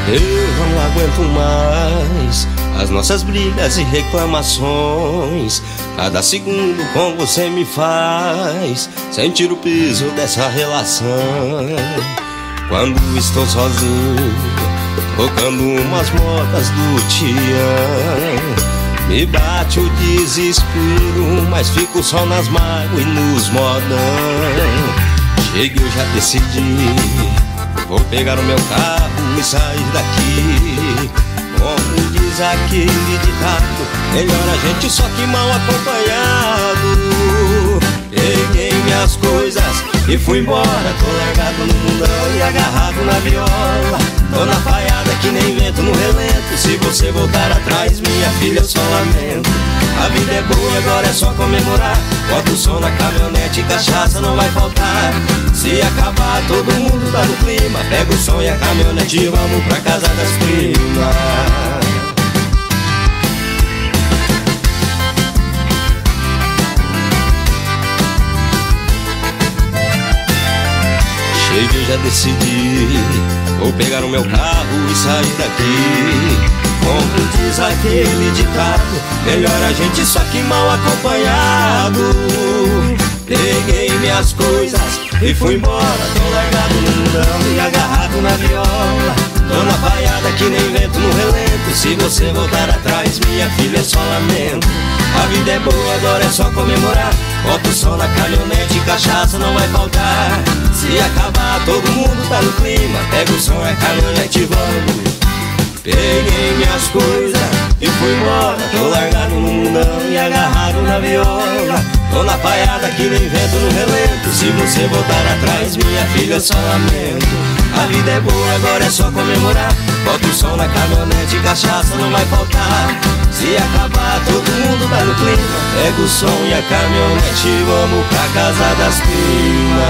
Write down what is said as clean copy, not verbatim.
Eu não aguento mais as nossas brigas e reclamações. Cada segundo com você me faz sentir o peso dessa relação. Quando estou sozinho, tocando umas modas do Tião, me bate o desespero, mas fico só nas mágoas e nos modão. Cheguei, eu já decidi, vou pegar o meu carro e sair daqui. Como diz aquele ditado, melhor a gente só que mal acompanhado. Peguei minhas coisas e fui embora. Tô largado no mundão e agarrado na viola. Tô na falhada que nem vento no relento. Se você voltar atrás, minha filha, eu só lamento. A vida é boa, agora é só comemorar. Bota o som na caminhonete e cachaça não vai faltar. Se acabar, todo mundo tá no clima. Pega o som e a caminhonete e vamos pra casa das primas. Cheguei, já decidi, vou pegar o meu carro e sair daqui. Como diz aquele ditado, melhor a gente só que mal acompanhado. Peguei minhas coisas e fui embora. Tô largado no mundão e agarrado na viola. Tô na falhada que nem vento no relento. Se você voltar atrás, minha filha, eu só lamento. A vida é boa, agora é só comemorar. Bota o som na caminhonete e cachaça não vai faltar. Se acabar, todo mundo tá no clima. Pega o som, é caminhonete e vamos. Peguei minhas coisas e fui embora. Tô largado no mundão e agarrado na viola. Tô na paiada que nem vento no relento. Se você voltar atrás, minha filha, eu só lamento. A vida é boa, agora é só comemorar. Bota o som na caminhonete e cachaça não vai faltar. Se acabar, todo mundo tá no clima. Pega o som e a caminhonete e vamos pra casa das primas.